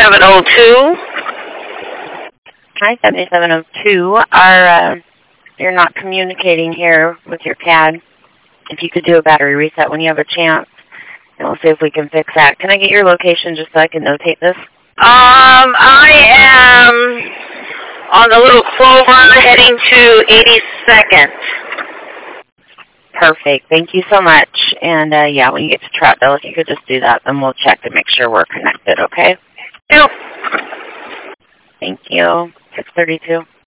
7702. Hi, 7702. You're not communicating here with your CAD. If you could do a battery reset when you have a chance, and we'll see if we can fix that. Can I get your location just so I can notate this? I am on the Little Clover heading to 82nd. Perfect. Thank you so much. And yeah, when you get to Troutdale, if you could just do that, then we'll check to make sure we're connected, okay? Yep. Thank you. 632.